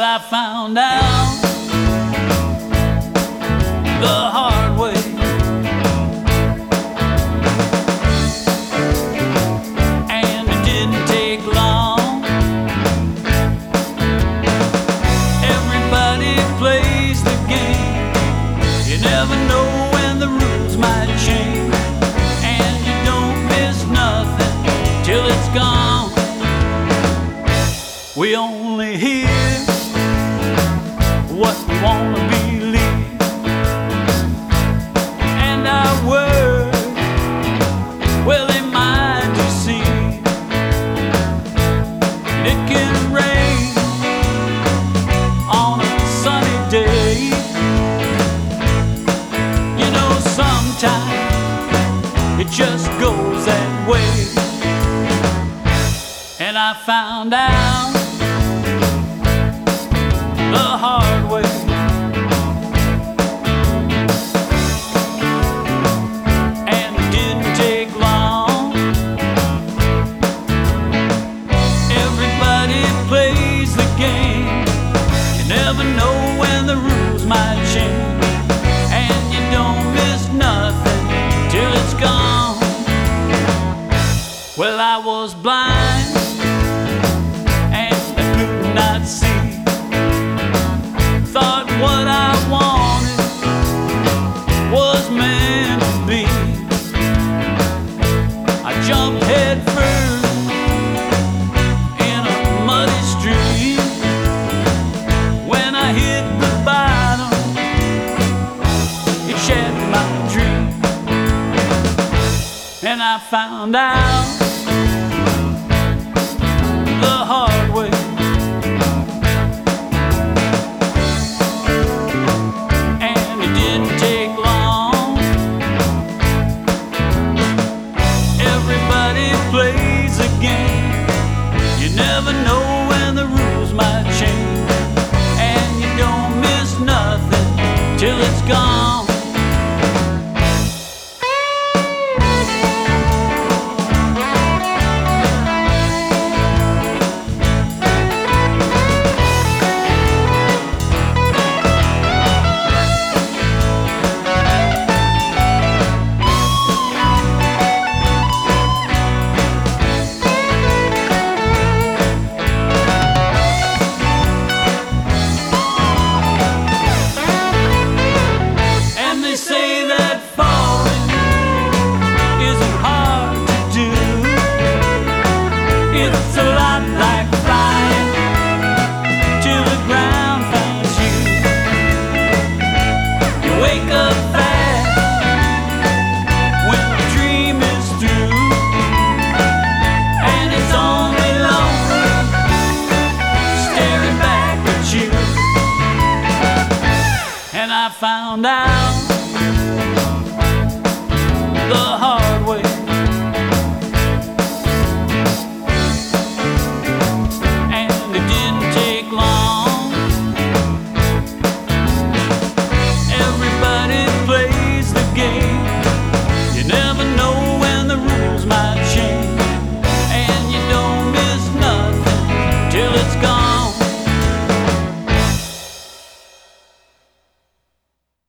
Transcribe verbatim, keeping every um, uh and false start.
I found out the hard way. And it didn't take long. Everybody plays the game. You never know when the rules might change, and you don't miss nothing till it's gone. We only hear what we want to believe, and our words, well, they might deceive. And it can rain on a sunny day. You know, sometimes it just goes that way. And I found out the hard way. And it didn't take long. Everybody plays the game. You never know when the rules might change, and you don't miss nothing till it's gone. Well, I was blind and I could not see. Thought what I wanted was meant to be. I jumped head first in a muddy stream. When I hit the bottom, it shattered my dream. And I found out the hard way. Plays a game. You never know when the rules might change, and you don't miss nothing till it's gone. It's so